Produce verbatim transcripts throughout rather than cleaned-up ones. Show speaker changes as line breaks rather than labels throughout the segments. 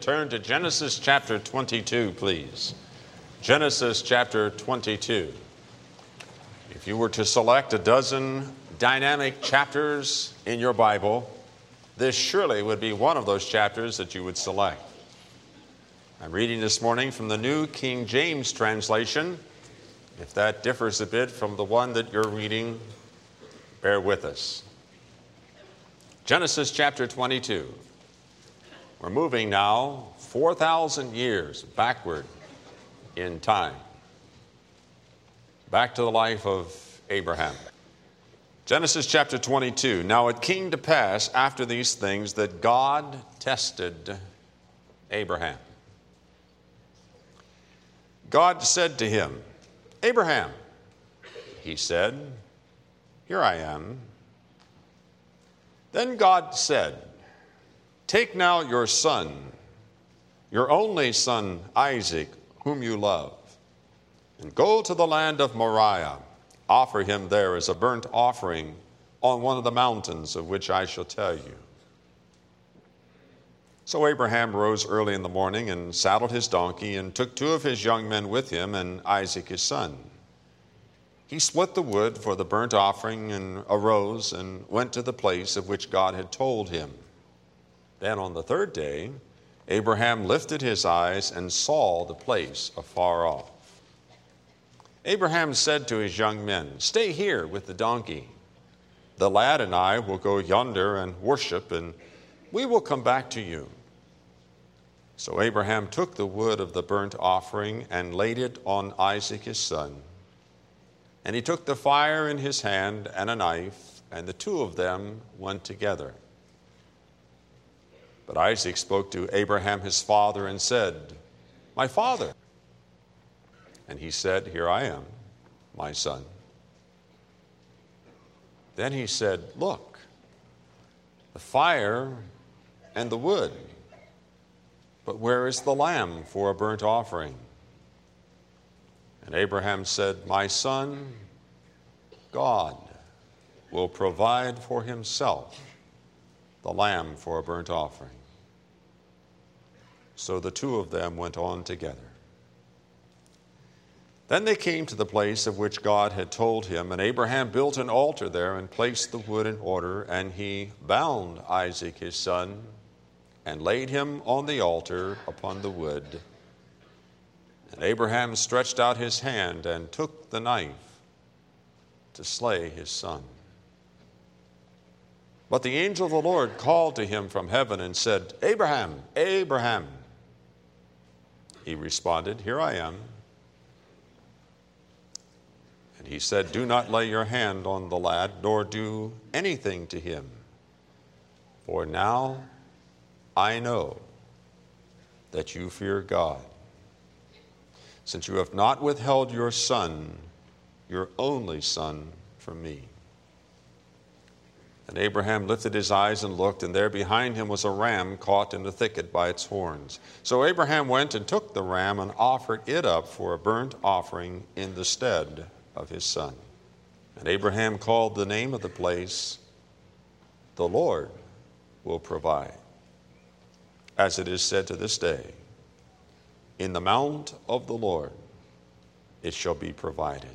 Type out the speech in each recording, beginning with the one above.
Turn to Genesis chapter twenty-two, please. Genesis chapter twenty-two. If you were to select a dozen dynamic chapters in your Bible, this surely would be one of those chapters that you would select. I'm reading this morning from the New King James translation. If that differs a bit from the one that you're reading, bear with us. Genesis chapter twenty-two. We're moving now four thousand years backward in time, back to the life of Abraham. Genesis chapter twenty-two. Now it came to pass after these things that God tested Abraham. God said to him, Abraham. He said, Here I am. Then God said, Take now your son, your only son Isaac, whom you love, and go to the land of Moriah. Offer him there as a burnt offering on one of the mountains of which I shall tell you. So Abraham rose early in the morning and saddled his donkey and took two of his young men with him and Isaac his son. He split the wood for the burnt offering and arose and went to the place of which God had told him. Then on the third day, Abraham lifted his eyes and saw the place afar off. Abraham said to his young men, Stay here with the donkey. The lad and I will go yonder and worship, and we will come back to you. So Abraham took the wood of the burnt offering and laid it on Isaac his son. And he took the fire in his hand and a knife, and the two of them went together. But Isaac spoke to Abraham his father and said, My father. And he said, Here I am, my son. Then he said, Look, the fire and the wood, but where is the lamb for a burnt offering? And Abraham said, My son, God will provide for himself the lamb for a burnt offering. So the two of them went on together. Then they came to the place of which God had told him, and Abraham built an altar there and placed the wood in order, and he bound Isaac his son and laid him on the altar upon the wood. And Abraham stretched out his hand and took the knife to slay his son. But the angel of the Lord called to him from heaven and said, Abraham, Abraham. He responded, Here I am. And he said, Do not lay your hand on the lad, nor do anything to him. For now I know that you fear God, since you have not withheld your son, your only son, from me. And Abraham lifted his eyes and looked, and there behind him was a ram caught in the thicket by its horns. So Abraham went and took the ram and offered it up for a burnt offering in the stead of his son. And Abraham called the name of the place, The Lord will provide. As it is said to this day, In the mount of the Lord it shall be provided.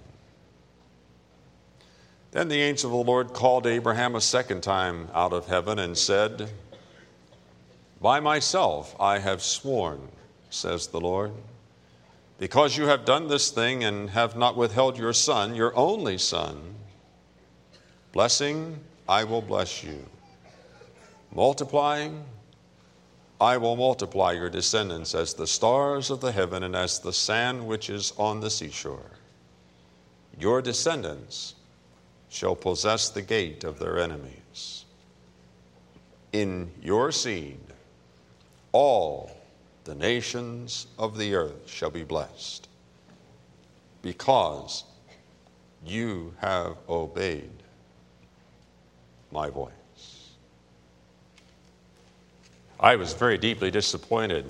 Then the angel of the Lord called Abraham a second time out of heaven and said, By myself I have sworn, says the Lord, because you have done this thing and have not withheld your son, your only son, blessing, I will bless you. Multiplying, I will multiply your descendants as the stars of the heaven and as the sand which is on the seashore. Your descendants shall possess the gate of their enemies. In your seed, all the nations of the earth shall be blessed, because you have obeyed my voice. I was very deeply disappointed.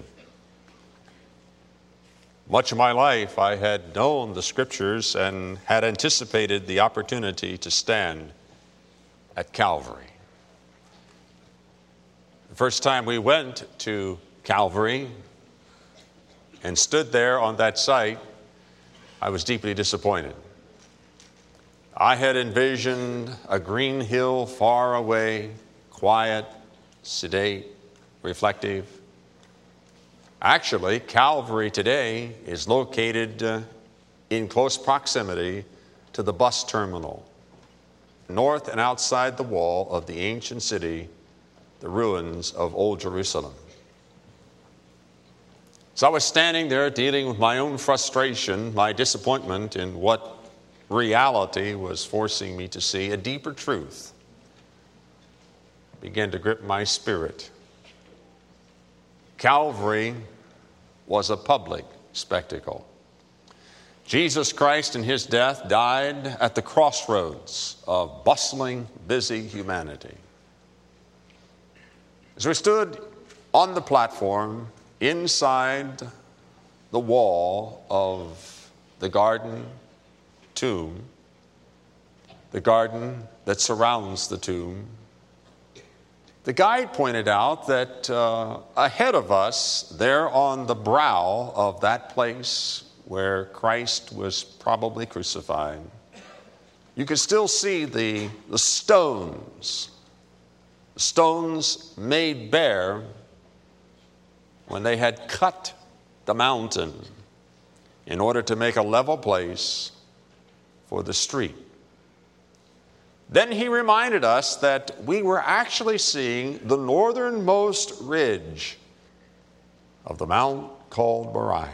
Much of my life I had known the Scriptures and had anticipated the opportunity to stand at Calvary. The first time we went to Calvary and stood there on that site, I was deeply disappointed. I had envisioned a green hill far away, quiet, sedate, reflective. Actually, Calvary today is located uh, in close proximity to the bus terminal, north and outside the wall of the ancient city, the ruins of Old Jerusalem. So I was standing there dealing with my own frustration, my disappointment in what reality was forcing me to see. A deeper truth began to grip my spirit. Calvary was a public spectacle. Jesus Christ in his death died at the crossroads of bustling, busy humanity. As we stood on the platform inside the wall of the garden tomb, the garden that surrounds the tomb, the guide pointed out that uh, ahead of us, there on the brow of that place where Christ was probably crucified, you could still see the, the stones, the stones made bare when they had cut the mountain in order to make a level place for the street. Then he reminded us that we were actually seeing the northernmost ridge of the mount called Moriah.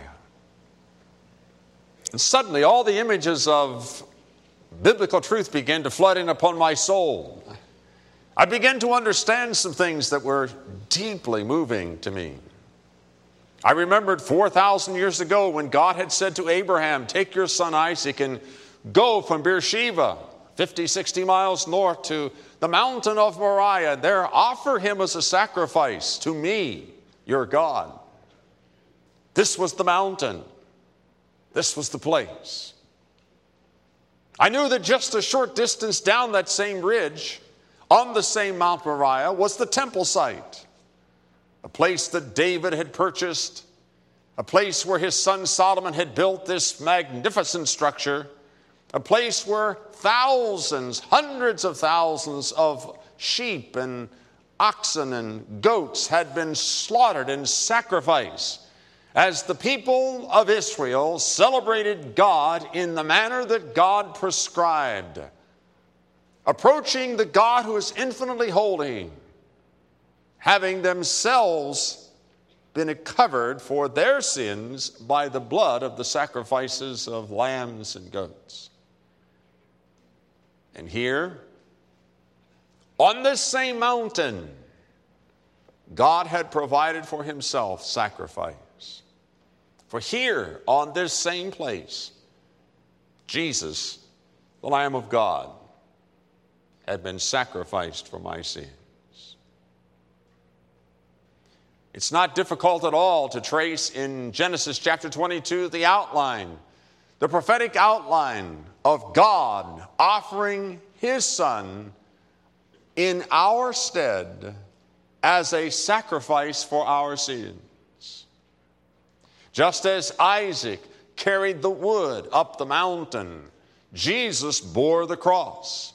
And suddenly all the images of biblical truth began to flood in upon my soul. I began to understand some things that were deeply moving to me. I remembered four thousand years ago when God had said to Abraham, "Take your son Isaac and go from Beersheba, fifty, sixty miles north, to the mountain of Moriah. There offer him as a sacrifice to me, your God." This was the mountain. This was the place. I knew that just a short distance down that same ridge, on the same Mount Moriah, was the temple site, a place that David had purchased, a place where his son Solomon had built this magnificent structure, a place where thousands, hundreds of thousands of sheep and oxen and goats had been slaughtered and sacrificed as the people of Israel celebrated God in the manner that God prescribed, approaching the God who is infinitely holy, having themselves been covered for their sins by the blood of the sacrifices of lambs and goats. And here, on this same mountain, God had provided for himself sacrifice. For here, on this same place, Jesus, the Lamb of God, had been sacrificed for my sins. It's not difficult at all to trace in Genesis chapter twenty-two the outline, the prophetic outline of God offering his Son in our stead as a sacrifice for our sins. Just as Isaac carried the wood up the mountain, Jesus bore the cross.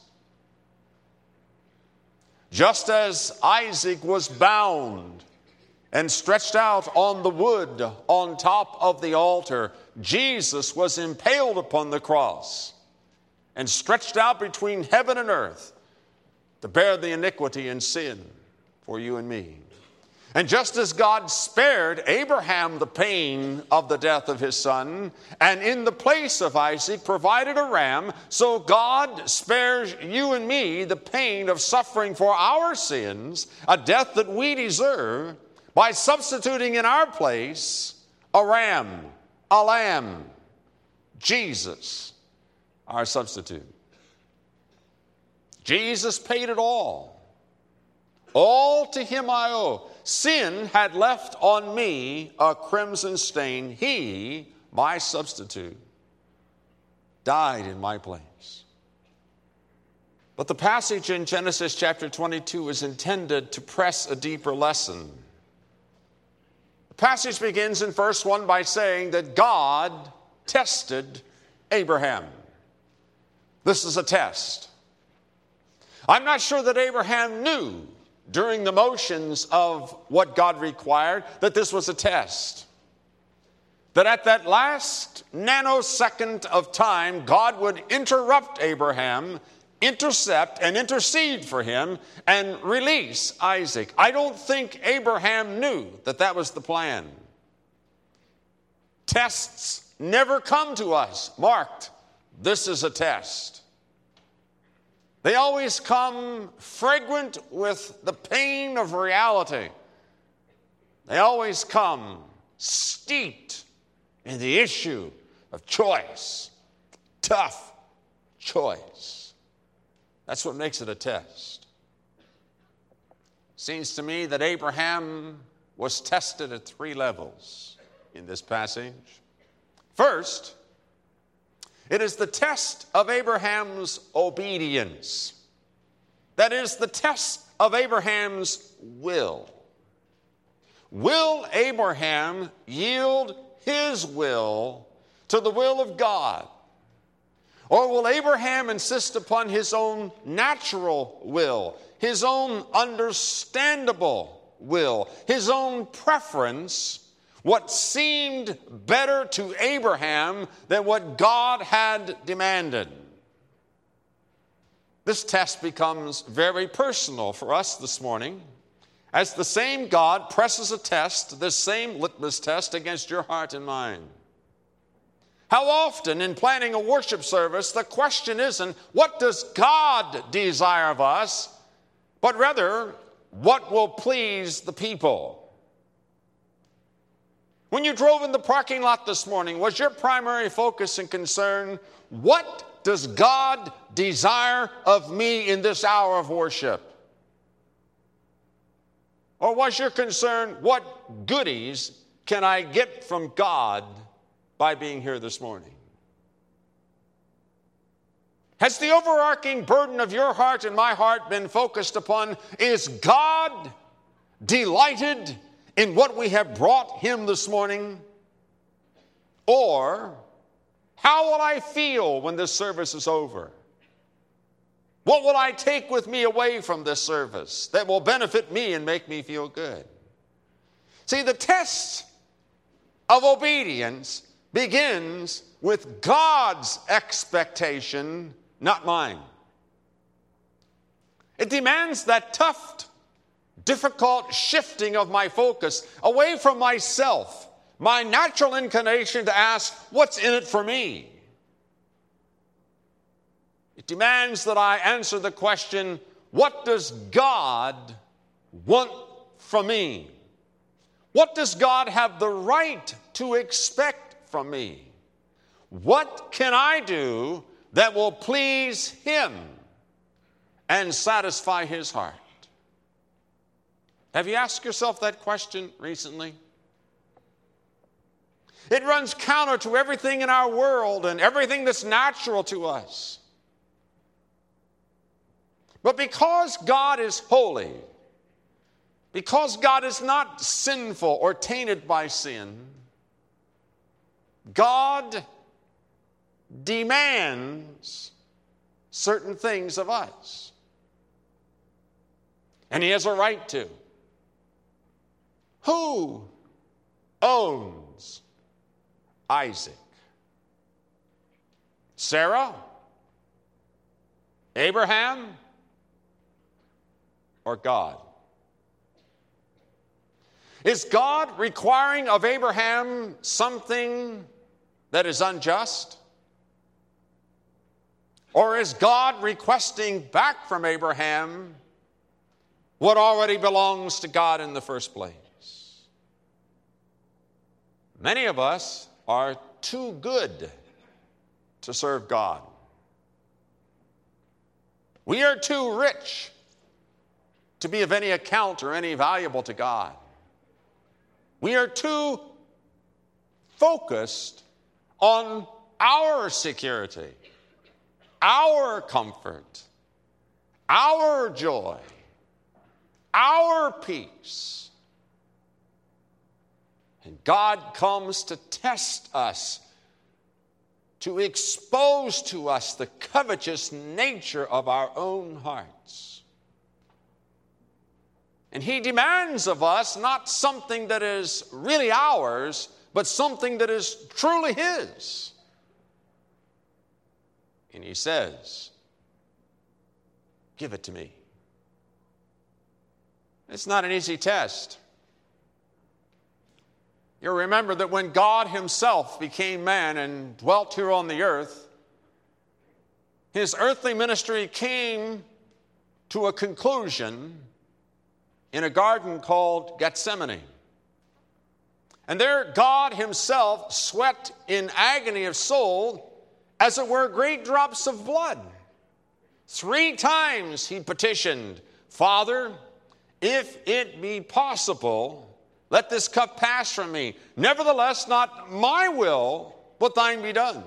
Just as Isaac was bound and stretched out on the wood on top of the altar, Jesus was impaled upon the cross and stretched out between heaven and earth to bear the iniquity and sin for you and me. And just as God spared Abraham the pain of the death of his son, and in the place of Isaac provided a ram, so God spares you and me the pain of suffering for our sins, a death that we deserve, by substituting in our place a ram, a lamb, Jesus, our substitute. Jesus paid it all. All to him I owe. Sin had left on me a crimson stain. He, my substitute, died in my place. But the passage in Genesis chapter twenty-two is intended to press a deeper lesson. passage begins in verse one by saying that God tested Abraham. This is a test. I'm not sure that Abraham knew during the motions of what God required that this was a test. That at that last nanosecond of time, God would interrupt Abraham, intercept and intercede for him, and release Isaac. I don't think Abraham knew that that was the plan. Tests never come to us marked, this is a test. They always come fragrant with the pain of reality. They always come steeped in the issue of choice, tough choice. That's what makes it a test. Seems to me that Abraham was tested at three levels in this passage. First, it is the test of Abraham's obedience. That is the test of Abraham's will. Will Abraham yield his will to the will of God? Or will Abraham insist upon his own natural will, his own understandable will, his own preference, what seemed better to Abraham than what God had demanded? This test becomes very personal for us this morning, as the same God presses a test, this same litmus test, against your heart and mind. How often in planning a worship service, the question isn't, what does God desire of us, but rather, what will please the people? When you drove in the parking lot this morning, was your primary focus and concern, what does God desire of me in this hour of worship? Or was your concern, what goodies can I get from God by being here this morning? Has the overarching burden of your heart and my heart been focused upon, is God delighted in what we have brought him this morning? Or, how will I feel when this service is over? What will I take with me away from this service that will benefit me and make me feel good? See, the test of obedience begins with God's expectation, not mine. It demands that tough, difficult shifting of my focus away from myself, my natural inclination to ask, what's in it for me? It demands that I answer the question, what does God want from me? What does God have the right to expect from me? What can I do that will please him and satisfy his heart? Have you asked yourself that question recently? It runs counter to everything in our world and everything that's natural to us. But because God is holy, because God is not sinful or tainted by sin, God demands certain things of us. And he has a right to. Who owns Isaac? Sarah? Abraham? Or God? Is God requiring of Abraham something that is unjust? Or is God requesting back from Abraham what already belongs to God in the first place? Many of us are too good to serve God. We are too rich to be of any account or any valuable to God. We are too focused on our security, our comfort, our joy, our peace. And God comes to test us, to expose to us the covetous nature of our own hearts. And he demands of us not something that is really ours, but something that is truly his. And he says, give it to me. It's not an easy test. You'll remember that when God himself became man and dwelt here on the earth, his earthly ministry came to a conclusion in a garden called Gethsemane. And there God himself sweat in agony of soul, as it were great drops of blood. Three times he petitioned, Father, if it be possible, let this cup pass from me. Nevertheless, not my will, but thine be done.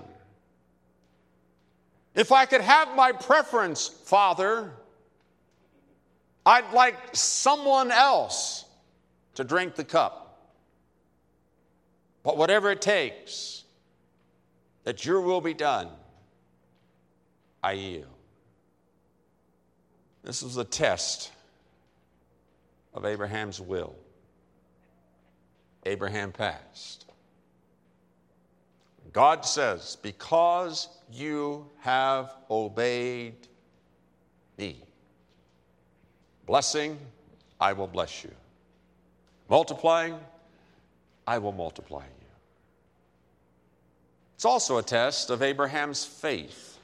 If I could have my preference, Father, I'd like someone else to drink the cup. But whatever it takes, that your will be done, I yield. This was a test of Abraham's will. Abraham passed. God says, because you have obeyed me, blessing, I will bless you. Multiplying, I will multiply you. It's also a test of Abraham's faith.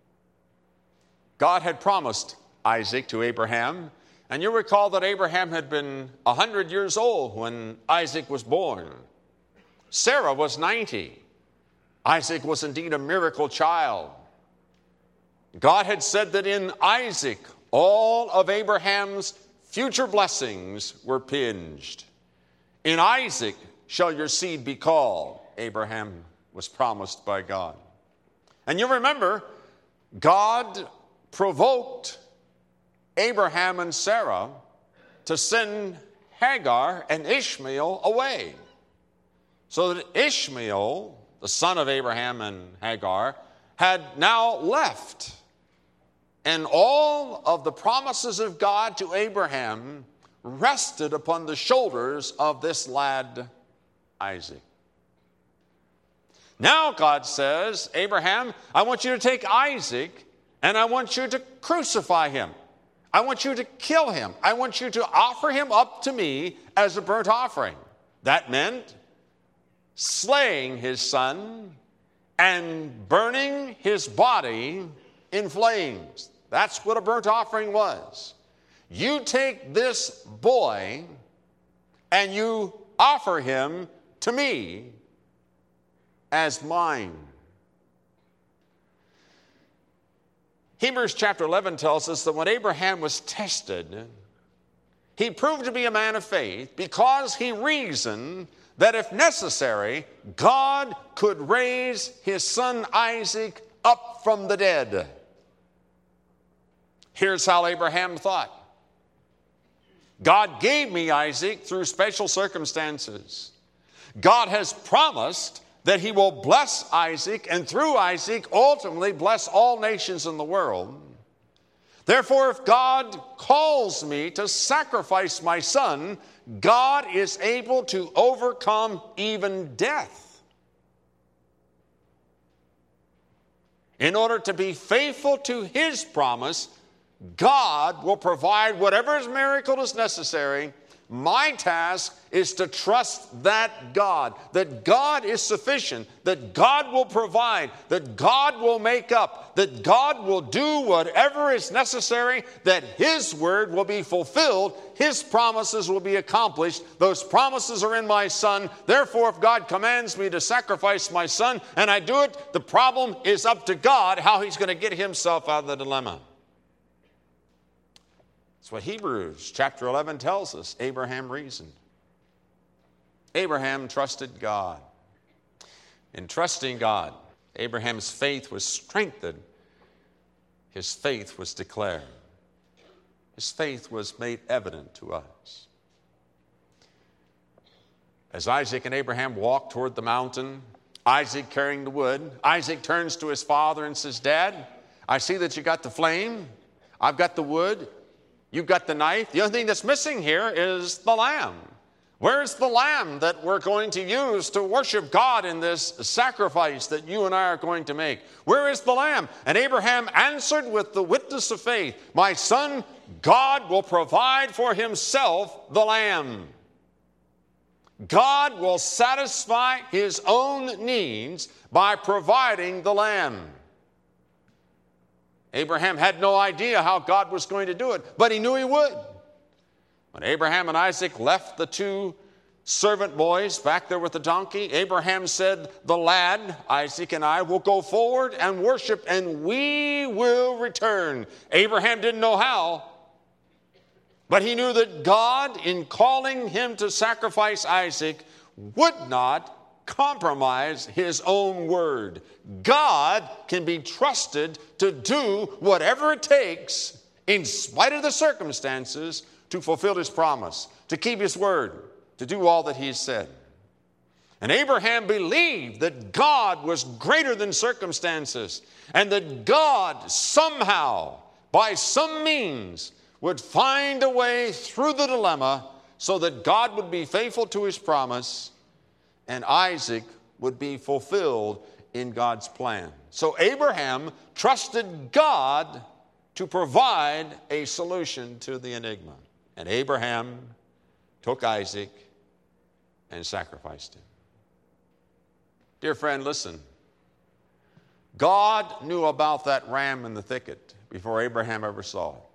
God had promised Isaac to Abraham, and you recall that Abraham had been one hundred years old when Isaac was born. Sarah was ninety. Isaac was indeed a miracle child. God had said that in Isaac, all of Abraham's future blessings were pinged. In Isaac shall your seed be called, Abraham was promised by God. And you remember, God provoked Abraham and Sarah to send Hagar and Ishmael away, so that Ishmael, the son of Abraham and Hagar, had now left. And all of the promises of God to Abraham rested upon the shoulders of this lad, Isaac. Now God says, Abraham, I want you to take Isaac and I want you to crucify him. I want you to kill him. I want you to offer him up to me as a burnt offering. That meant slaying his son and burning his body in flames. That's what a burnt offering was. You take this boy and you offer him to me as mine. Hebrews chapter eleven tells us that when Abraham was tested, he proved to be a man of faith because he reasoned that if necessary, God could raise his son Isaac up from the dead. Here's how Abraham thought. God gave me Isaac through special circumstances. God has promised that he will bless Isaac, and through Isaac ultimately bless all nations in the world. Therefore, if God calls me to sacrifice my son, God is able to overcome even death. In order to be faithful to his promise, God will provide whatever miracle is necessary. My task is to trust that God, that God is sufficient, that God will provide, that God will make up, that God will do whatever is necessary, that his word will be fulfilled, his promises will be accomplished. Those promises are in my son. Therefore, if God commands me to sacrifice my son and I do it, the problem is up to God how he's going to get himself out of the dilemma. That's what Hebrews chapter eleven tells us. Abraham reasoned. Abraham trusted God. In trusting God, Abraham's faith was strengthened. His faith was declared. His faith was made evident to us. As Isaac and Abraham walk toward the mountain, Isaac carrying the wood, Isaac turns to his father and says, Dad, I see that you got the flame. I've got the wood. You've got the knife. The only thing that's missing here is the lamb. Where's the lamb that we're going to use to worship God in this sacrifice that you and I are going to make? Where is the lamb? And Abraham answered with the witness of faith, My son, God will provide for himself the lamb. God will satisfy his own needs by providing the lamb. Abraham had no idea how God was going to do it, but he knew he would. When Abraham and Isaac left the two servant boys back there with the donkey, Abraham said, the lad, Isaac and I, will go forward and worship, and we will return. Abraham didn't know how, but he knew that God, in calling him to sacrifice Isaac, would not compromise his own word. God can be trusted to do whatever it takes, in spite of the circumstances, to fulfill his promise, to keep his word, to do all that he said. And Abraham believed that God was greater than circumstances, and that God somehow, by some means, would find a way through the dilemma so that God would be faithful to his promise and Isaac would be fulfilled in God's plan. So Abraham trusted God to provide a solution to the enigma. And Abraham took Isaac and sacrificed him. Dear friend, listen. God knew about that ram in the thicket before Abraham ever saw it.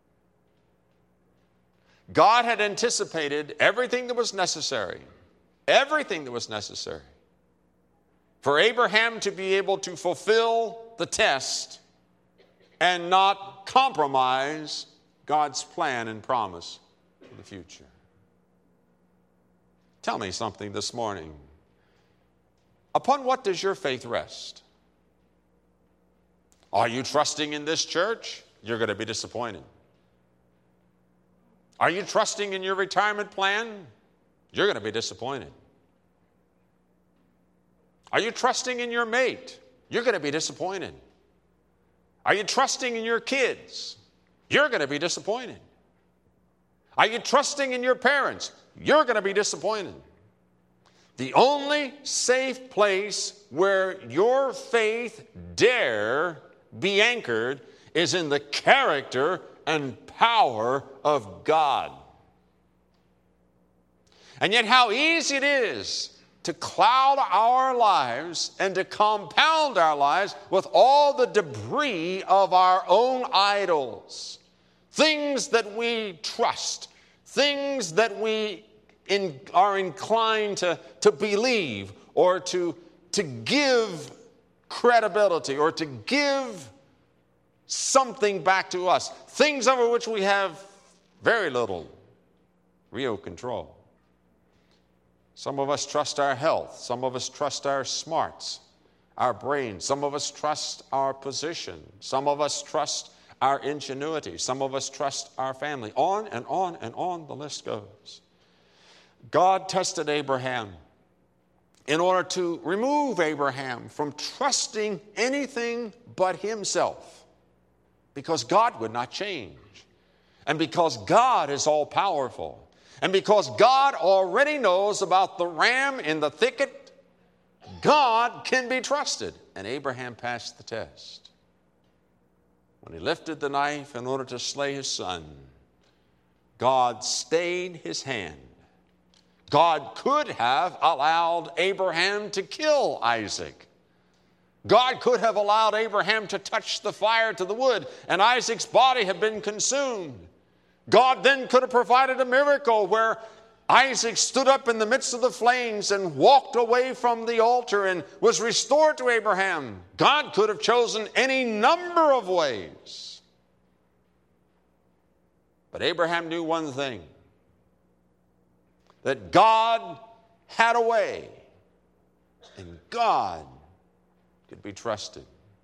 God had anticipated everything that was necessary, everything that was necessary for Abraham to be able to fulfill the test and not compromise God's plan and promise for the future. Tell me something this morning. Upon what does your faith rest? Are you trusting in this church? You're going to be disappointed. Are you trusting in your retirement plan? You're going to be disappointed. Are you trusting in your mate? You're going to be disappointed. Are you trusting in your kids? You're going to be disappointed. Are you trusting in your parents? You're going to be disappointed. The only safe place where your faith dare be anchored is in the character and power of God. And yet how easy it is to cloud our lives and to compound our lives with all the debris of our own idols. Things that we trust, things that we in, are inclined to, to believe or to, to give credibility or to give something back to us. Things over which we have very little real control. Some of us trust our health. Some of us trust our smarts, our brains. Some of us trust our position. Some of us trust our ingenuity. Some of us trust our family. On and on and on the list goes. God tested Abraham in order to remove Abraham from trusting anything but himself, because God would not change, and because God is all-powerful, and because God already knows about the ram in the thicket. God can be trusted, and Abraham passed the test. When he lifted the knife in order to slay his son, God stayed his hand. God could have allowed Abraham to kill Isaac. God could have allowed Abraham to touch the fire to the wood, and Isaac's body had been consumed. God then could have provided a miracle where Isaac stood up in the midst of the flames and walked away from the altar and was restored to Abraham. God could have chosen any number of ways. But Abraham knew one thing, that God had a way, and God could be trusted.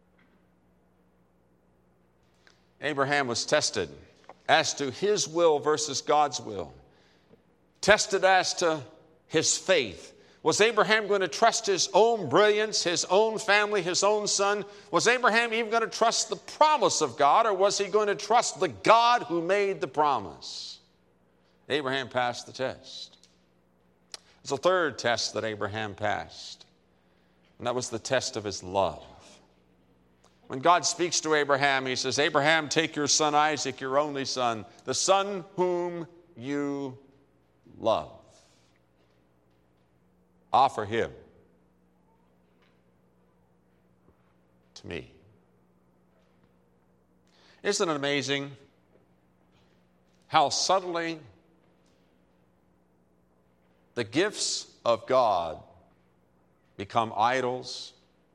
Abraham was tested as to his will versus God's will. Tested as to his faith? Was Abraham going to trust his own brilliance, his own family, his own son? Was Abraham even going to trust the promise of God, or was he going to trust the God who made the promise? Abraham passed the test. There's a third test that Abraham passed, and that was the test of his love. When God speaks to Abraham, he says, Abraham, take your son Isaac, your only son, the son whom you love. Offer him to me. Isn't it amazing how subtly the gifts of God become idols,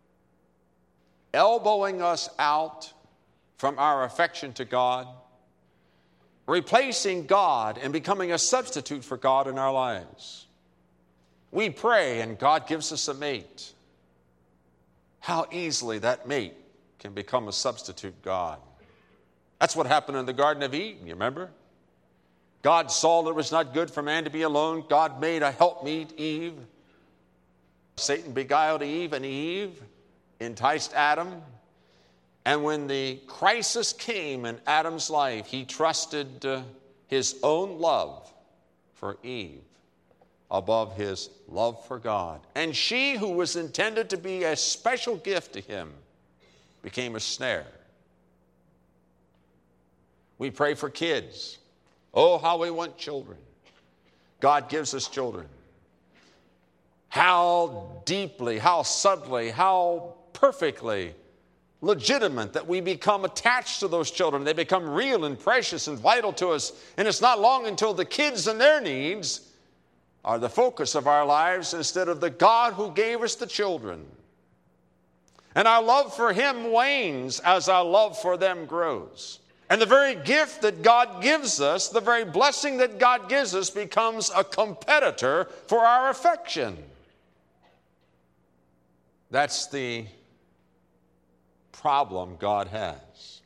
elbowing us out from our affection to God, replacing God and becoming a substitute for God in our lives? We pray and God gives us a mate. How easily that mate can become a substitute God. That's what happened in the Garden of Eden, you remember? God saw that it was not good for man to be alone. God made a helpmeet, Eve. Satan beguiled Eve, and Eve enticed Adam. And when the crisis came in Adam's life, he trusted uh, his own love for Eve above his love for God. And she, who was intended to be a special gift to him, became a snare. We pray for kids. Oh, how we want children. God gives us children. How deeply, how subtly, how perfectly legitimate that we become attached to those children. They become real and precious and vital to us. And it's not long until the kids and their needs are the focus of our lives instead of the God who gave us the children. And our love for him wanes as our love for them grows. And the very gift that God gives us, the very blessing that God gives us, becomes a competitor for our affection. That's the problem God has.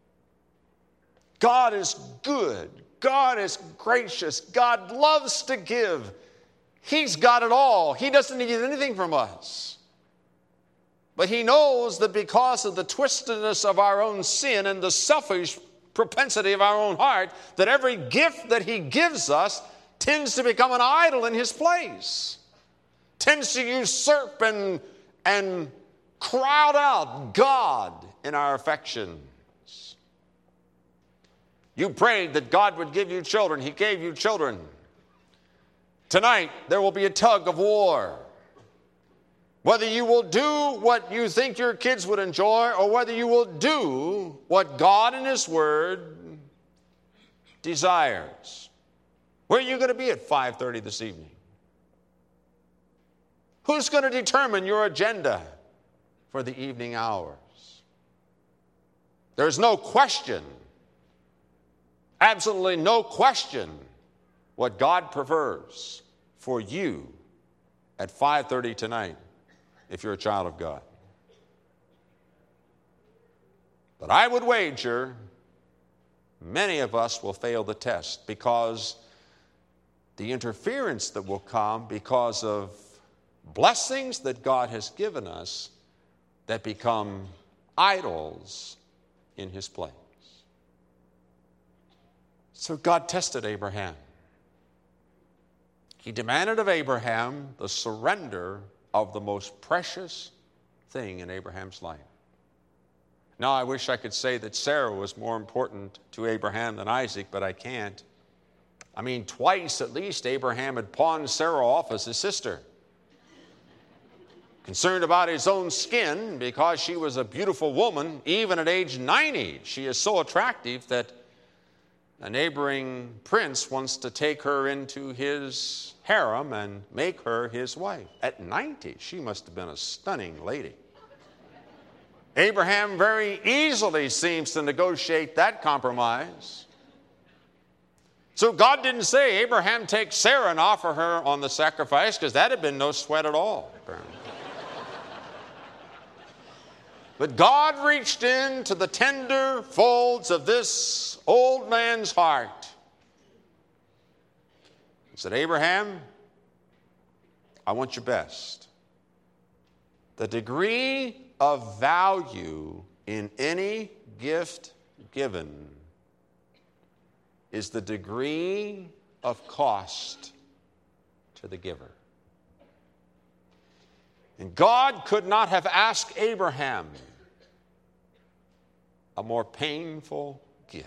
God is good. God is gracious. God loves to give. He's got it all. He doesn't need anything from us. But he knows that because of the twistedness of our own sin and the selfish propensity of our own heart, that every gift that he gives us tends to become an idol in his place, tends to usurp and, and crowd out God in our affections. You prayed that God would give you children. He gave you children. Tonight, there will be a tug of war. Whether you will do what you think your kids would enjoy, or whether you will do what God in his word desires. Where are you going to be at five thirty this evening? Who's going to determine your agenda for the evening hours? There's no question, absolutely no question, what God prefers for you at five thirty tonight if you're a child of God. But I would wager many of us will fail the test because the interference that will come because of blessings that God has given us that become idols in his place. So God tested Abraham. He demanded of Abraham the surrender of the most precious thing in Abraham's life. Now, I wish I could say that Sarah was more important to Abraham than Isaac, but I can't. I mean, twice at least Abraham had pawned Sarah off as his sister. Concerned about his own skin because she was a beautiful woman, even at age ninety. She is so attractive that a neighboring prince wants to take her into his harem and make her his wife. At ninety, she must have been a stunning lady. Abraham very easily seems to negotiate that compromise. So God didn't say, Abraham, take Sarah and offer her on the sacrifice, because that had been no sweat at all, apparently. But God reached into the tender folds of this old man's heart. He said, Abraham, I want your best. The degree of value in any gift given is the degree of cost to the giver. And God could not have asked Abraham a more painful gift.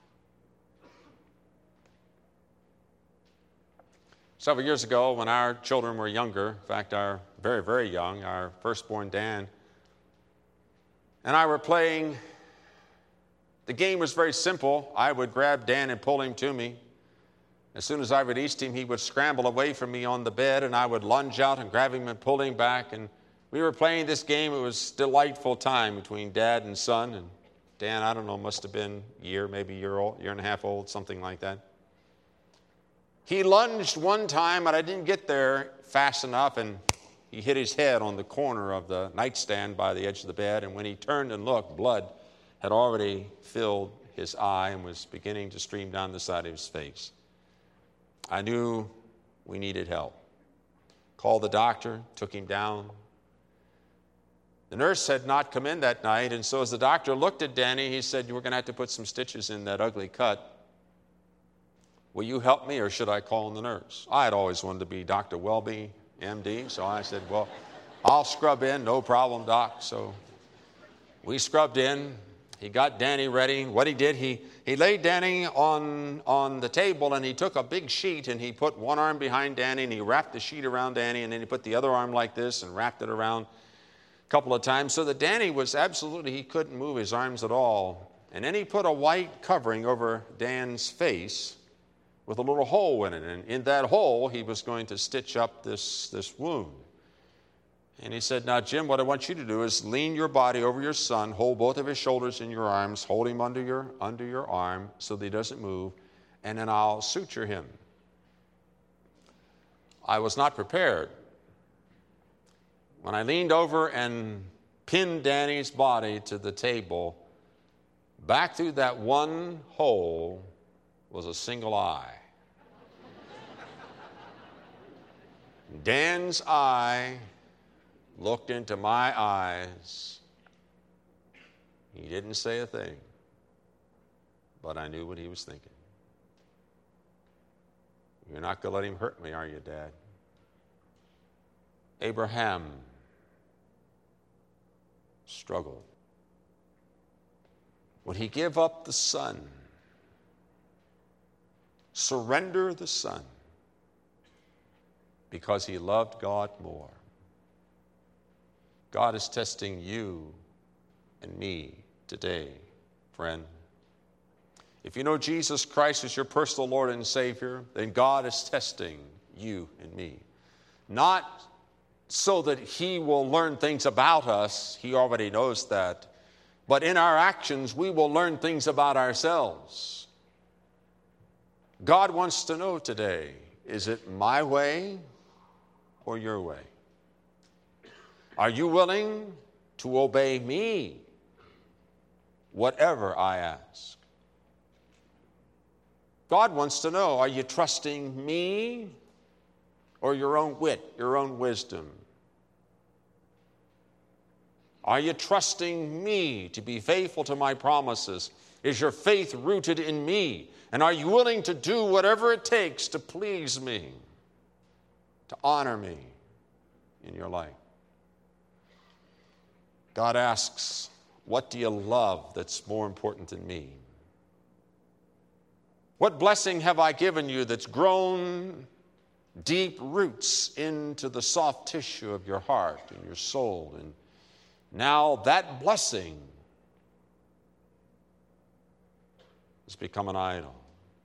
Several years ago, when our children were younger, in fact, our very, very young, our firstborn Dan and I were playing. The game was very simple. I would grab Dan and pull him to me. As soon as I released him, he would scramble away from me on the bed, and I would lunge out and grab him and pull him back. And we were playing this game. It was a delightful time between dad and son. And Dan, I don't know, must have been a year, maybe a year old, year and a half old, something like that. He lunged one time, but I didn't get there fast enough, and he hit his head on the corner of the nightstand by the edge of the bed. And when he turned and looked, blood had already filled his eye and was beginning to stream down the side of his face. I knew we needed help. Called the doctor, took him down. The nurse had not come in that night, and so as the doctor looked at Danny, he said, "We're going to have to put some stitches in that ugly cut. Will you help me, or should I call in the nurse?" I had always wanted to be Doctor Welby, M D, so I said, "Well, I'll scrub in, no problem, doc." So we scrubbed in. He got Danny ready. What he did, he, he laid Danny on, on the table, and he took a big sheet, and he put one arm behind Danny, and he wrapped the sheet around Danny, and then he put the other arm like this and wrapped it around a couple of times, so that Danny was absolutely, he couldn't move his arms at all. And then he put a white covering over Dan's face with a little hole in it, and in that hole, he was going to stitch up this, this wound. And he said, "Now, Jim, what I want you to do is lean your body over your son, hold both of his shoulders in your arms, hold him under your, under your arm so that he doesn't move, and then I'll suture him." I was not prepared. When I leaned over and pinned Danny's body to the table, back through that one hole was a single eye. Dan's eye looked into my eyes. He didn't say a thing, but I knew what he was thinking. "You're not going to let him hurt me, are you, Dad?" Abraham struggled. Would he give up the son? Surrender the son because he loved God more? God is testing you and me today, friend. If you know Jesus Christ as your personal Lord and Savior, then God is testing you and me. Not so that he will learn things about us, he already knows that, but in our actions we will learn things about ourselves. God wants to know today, is it my way or your way? Are you willing to obey me, whatever I ask? God wants to know, are you trusting me or your own wit, your own wisdom? Are you trusting me to be faithful to my promises? Is your faith rooted in me? And are you willing to do whatever it takes to please me, to honor me in your life? God asks, what do you love that's more important than me? What blessing have I given you that's grown deep roots into the soft tissue of your heart and your soul? And now that blessing has become an idol.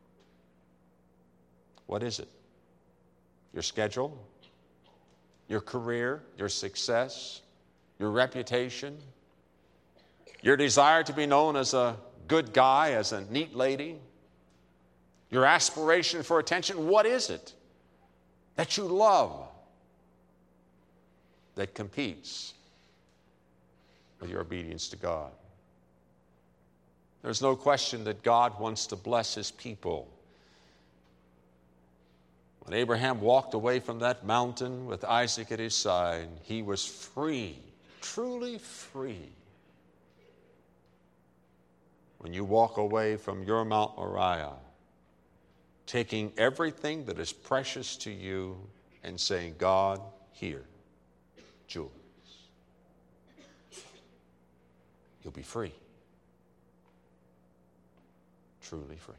What is it? Your schedule? Your career? Your success? Your reputation? Your desire to be known as a good guy, as a neat lady? Your aspiration for attention? What is it that you love that competes with your obedience to God? There's no question that God wants to bless his people When Abraham walked away from that mountain with Isaac at his side, he was free, truly free. When you walk away from your Mount Moriah, taking everything that is precious to you and saying, God, here, yours, you'll be free, truly free.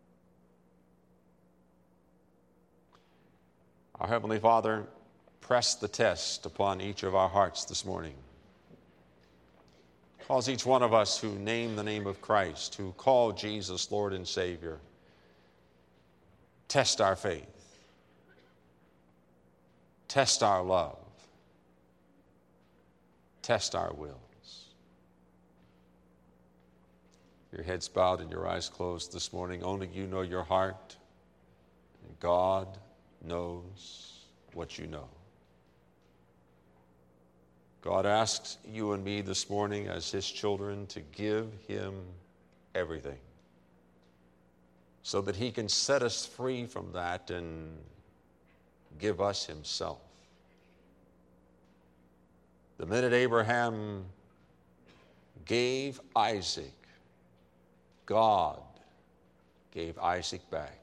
Our Heavenly Father, press the test upon each of our hearts this morning. Cause each one of us who name the name of Christ, who call Jesus Lord and Savior, test our faith, test our love, test our wills. Your heads bowed and your eyes closed this morning. Only you know your heart, and God knows what you know. God asks you and me this morning as his children to give him everything so that he can set us free from that and give us himself. The minute Abraham gave Isaac, God gave Isaac back.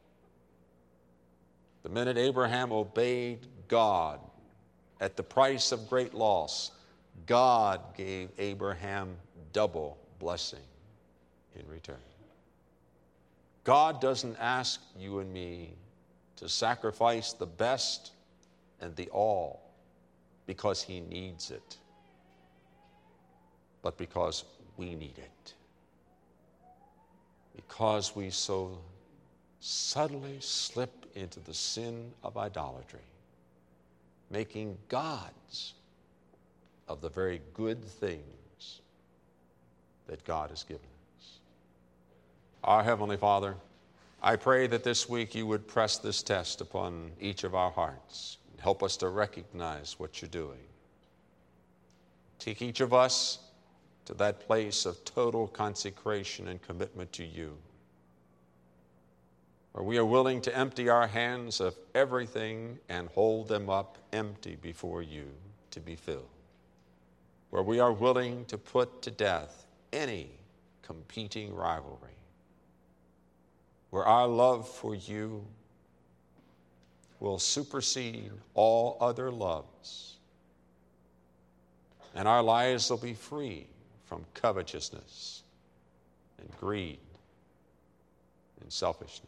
The minute Abraham obeyed God at the price of great loss, God gave Abraham double blessing in return. God doesn't ask you and me to sacrifice the best and the all because he needs it, but because we need it. Because we so subtly slip into the sin of idolatry, making gods of the very good things that God has given us. Our Heavenly Father, I pray that this week you would press this test upon each of our hearts and help us to recognize what you're doing. Take each of us to that place of total consecration and commitment to you, where we are willing to empty our hands of everything and hold them up empty before you to be filled, where we are willing to put to death any competing rivalry, where our love for you will supersede all other loves, and our lives will be free from covetousness and greed and selfishness.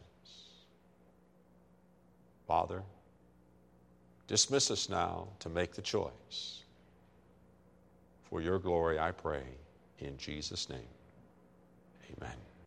Father, dismiss us now to make the choice. For your glory, I pray, in Jesus' name, amen.